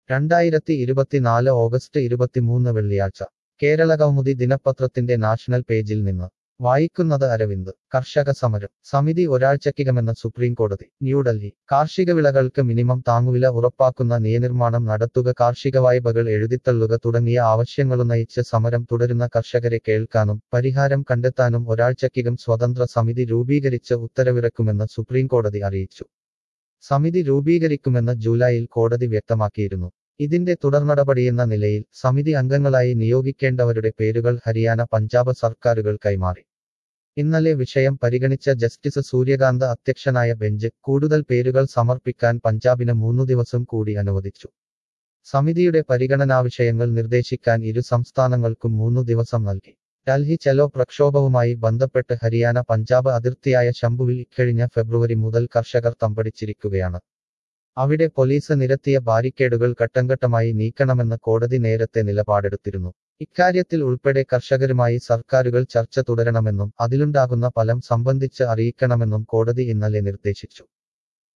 2024 August 23 വെള്ളിയാഴ്ച കേരള കൗമുദി ദിനപത്രത്തിന്റെ national പേജിൽ നിന്ന് വായിക്കുന്നത് അരവിന്ദ്. കർഷക സമരം സമിതി ഒരാഴ്ചക്കകമെന്ന് സുപ്രീം കോടതി. ന്യൂഡൽഹി. കാർഷിക വിളകൾക്ക് മിനിമം താങ്ങുവില ഉറപ്പാക്കുന്ന നിയമനിർമ്മാണം നടത്തുക, കാർഷിക വായ്പകൾ എഴുതിത്തള്ളുക തുടങ്ങിയ ആവശ്യങ്ങളുന്നയിച്ച് സമരം തുടരുന്ന കർഷകരെ കേൾക്കാനും പരിഹാരം കണ്ടെത്താനും ഒരാഴ്ചക്കകം സ്വതന്ത്ര സമിതി രൂപീകരിച്ച് ഉത്തരവിറക്കുമെന്ന് സുപ്രീം കോടതി അറിയിച്ചു. സമിതി രൂപീകരിക്കുമെന്ന് ജൂലൈയിൽ കോടതി വ്യക്തമാക്കിയിരുന്നു. ഇതിന്റെ തുടർനടപടിയെന്ന നിലയിൽ സമിതി അംഗങ്ങളായി നിയോഗിക്കേണ്ടവരുടെ പേരുകൾ ഹരിയാന, പഞ്ചാബ് സർക്കാരുകൾ കൈമാറി. ഇന്നലെ വിഷയം പരിഗണിച്ച ജസ്റ്റിസ് സൂര്യകാന്ത് അധ്യക്ഷനായ ബെഞ്ച് കൂടുതൽ പേരുകൾ സമർപ്പിക്കാൻ പഞ്ചാബിന് 3 ദിവസം കൂടി അനുവദിച്ചു. സമിതിയുടെ പരിഗണനാവിഷയങ്ങൾ നിർദ്ദേശിക്കാൻ ഇരു സംസ്ഥാനങ്ങൾക്കും 3 ദിവസം നൽകി. ഡൽഹി ചലോ പ്രക്ഷോഭവുമായി ബന്ധപ്പെട്ട് ഹരിയാന പഞ്ചാബ് അതിർത്തിയായ ശംഭുവിൽ ഇക്കഴിഞ്ഞ ഫെബ്രുവരി മുതൽ കർഷകർ തമ്പടിച്ചിരിക്കുകയാണ്. അവിടെ പോലീസ് നിരത്തിയ ബാരിക്കേഡുകൾ ഘട്ടംഘട്ടമായി നീക്കണമെന്ന് കോടതി നേരത്തെ നിലപാടെടുത്തിരുന്നു. ഇക്കാര്യത്തിൽ ഉൾപ്പെടെ കർഷകരുമായി സർക്കാരുകൾ ചർച്ച തുടരണമെന്നും അതിലുണ്ടാകുന്ന ഫലം സംബന്ധിച്ച് അറിയിക്കണമെന്നും കോടതി ഇന്നലെ നിർദ്ദേശിച്ചു.